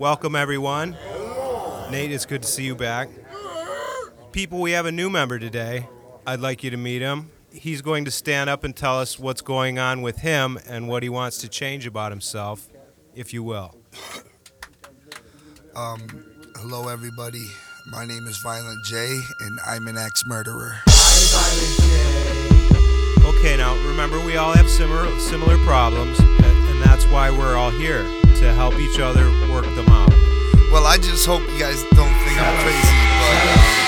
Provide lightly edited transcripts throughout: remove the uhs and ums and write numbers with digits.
Welcome, everyone. Nate, it's good to see you back. People, we have a new member today. I'd like you to meet him. He's going to stand up and tell us what's going on with him and what he wants to change about himself, if you will. Hello, everybody. My name is Violent J, and I'm an ex-murderer. Okay, now remember, we all have similar problems, and that's why we're all here, to help each other work them out. Well, I just hope you guys don't think I'm crazy, but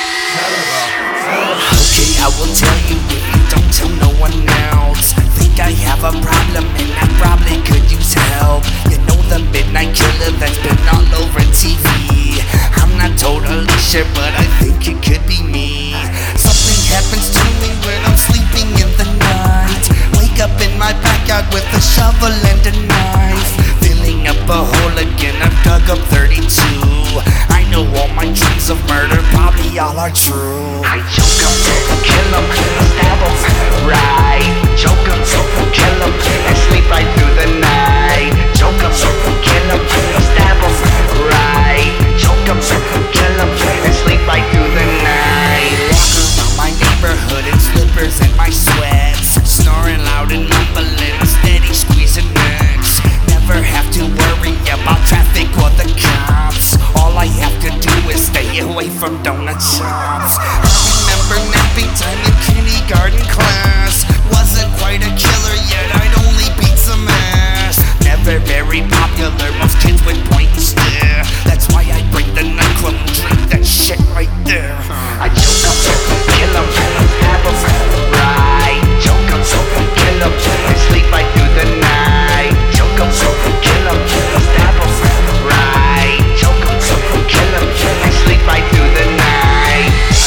Okay, I will tell you if you don't tell no one else. Think I have a problem and I probably could use help. You know the midnight killer that's been all over TV. I'm not totally sure, but I think it could be me. Something happens to me when I'm sleeping in the night. Wake up in my backyard with a shovel and a knife. Filling up a hole again, I've dug up 32. I know all my dreams of murder probably all are true. I choke 'em, kill 'em, stab 'em, right. Choke 'em, kill 'em, and sleep right through the night. Choke 'em, kill 'em, stab 'em, right. Choke 'em, kill 'em, and sleep right through the night. Walk around my neighborhood in slippers and my sweats, snoring loud and mumbling, steady squeezing necks. Never have to worry about traffic or the cops. All I have to do is stay away from donut shops. I remember napping time in kindergarten class. Wasn't quite a killer yet, I'd only beat some ass. Never very popular, most kids would point and stare. That's why I bring the NyQuil and drink that shit right there. I choke 'em, kill 'em, stab 'em, right. Choke 'em, kill 'em, and sleep right through the night. Choke 'em, kill 'em, stab 'em, right. Choke 'em, kill 'em, and sleep right through the night.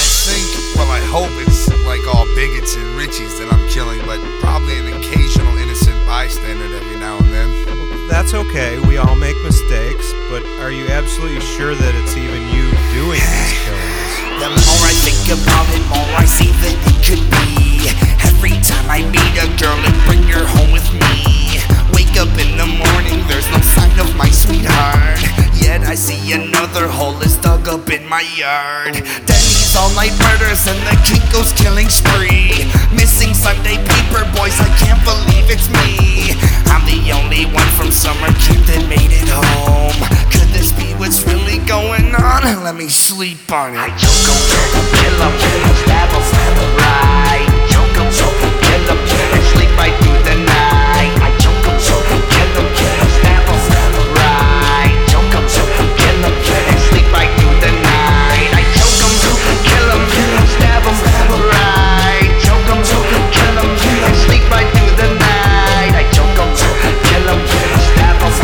I hope it's like all bigots and Richies that I'm killing, but probably an occasional innocent bystander every now and then. That's okay, we all make mistakes, but are you absolutely sure that it's even you doing these killings? The more I think about it, more I see that it could be. Every time I meet a girl and bring her home with me. Wake up in the morning, there's no sign of my sweetheart. Yet I see another hole is dug up in my yard. Denny's all-night murders and the Kinko's killing spree. Missing Sunday paper boys, I can't believe it's me. I'm the only one from summer camp that made it home. Could this be what's really going on? Let me sleep on it. I choke 'em, kill 'em, stab 'em, right. Choke 'em, kill 'em, and sleep right through the night. I choke 'em, kill 'em, stab 'em, right. Choke 'em, kill 'em, and sleep right through the night. I choke 'em, kill 'em, stab 'em, right. Choke 'em, kill 'em, and sleep right through the night. I choke 'em, kill 'em, stab 'em,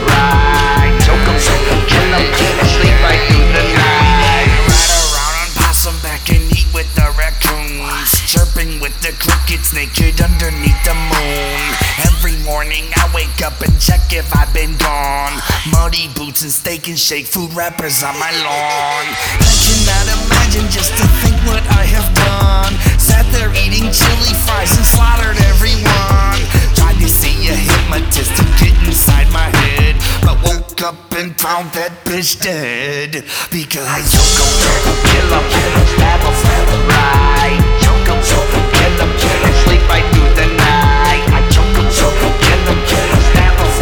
right. Choke 'em, kill 'em, and sleep right through the night. Ride around on possum back and eat with the raccoons, chirping with the crickets naked underneath the moon. Every morning I wake up and check if I've been gone. Muddy boots and steak and shake food wrappers on my lawn. I cannot imagine just to think what I have done. Sat there eating chili fries and slaughtered everyone. Tried to see a hypnotist to get inside my head, but woke up and found that bitch dead. Because I choke 'em, kill 'em, stab 'em, right. Choke 'em, kill 'em, and sleep right through the night. I choke 'em, kill 'em, stab 'em,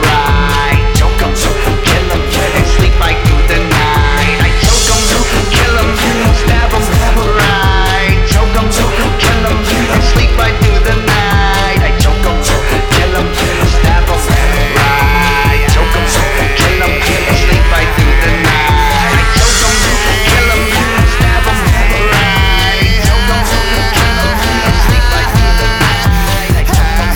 right. Choke 'em, kill 'em, and sleep right through the night. I choke 'em, kill 'em, stab 'em, right. Choke 'em, kill 'em, and sleep right through the night. I choke 'em, kill 'em, stab 'em, right. Choke 'em, kill 'em, and sleep right through the night. I choke 'em, kill 'em, stab 'em, right. Choke 'em, kill 'em, and sleep right through the night. I choke 'em,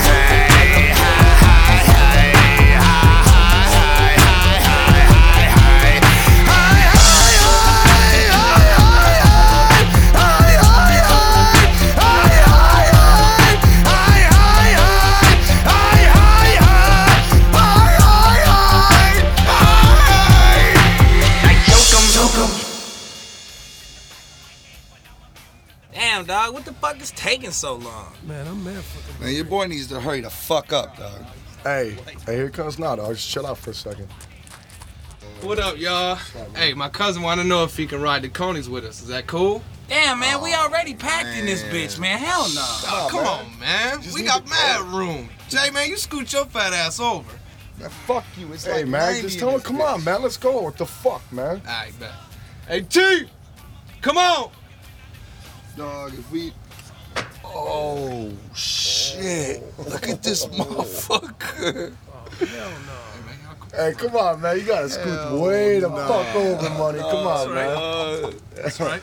Damn, dog, what the fuck is taking so long? Man, I'm mad fucking. Man, your boy needs to hurry the fuck up, dog. Hey, here it comes now, dog. Just chill out for a second. What up, y'all? Hey, my cousin want to know if he can ride the Conies with us. Is that cool? Damn, man, we already packed in this bitch, man. Hell no. Oh, come on, man. We got mad room. Jay, man, you scoot your fat ass over. Man, fuck you. It's Hey, like man, 90 just in tell him, this come bitch. on, man, let's go. What the fuck, man? All right, bet. Hey, Chief, come on. Dog, if we... Oh, shit. Look at this motherfucker. Hey, come on, man, you gotta scoot way the fuck over, money. Come on, man. That's right.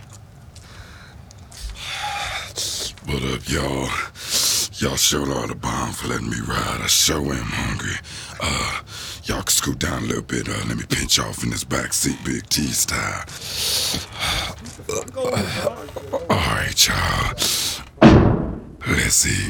What up, y'all? Y'all sure are the bomb for letting me ride. I sure am hungry. Y'all can scoot down a little bit. Let me pinch off in this back seat, Big T style. All right, y'all. Let's see.